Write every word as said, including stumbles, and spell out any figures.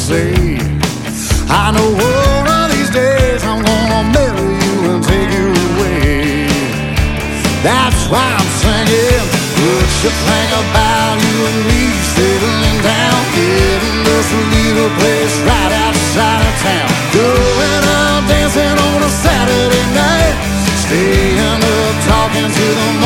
say. I know one of these days I'm gonna marry you and take you away. That's why I'm singing. What you think about you and me settling down, getting us a little place right outside of town, going out dancing on a Saturday night, staying up talking to the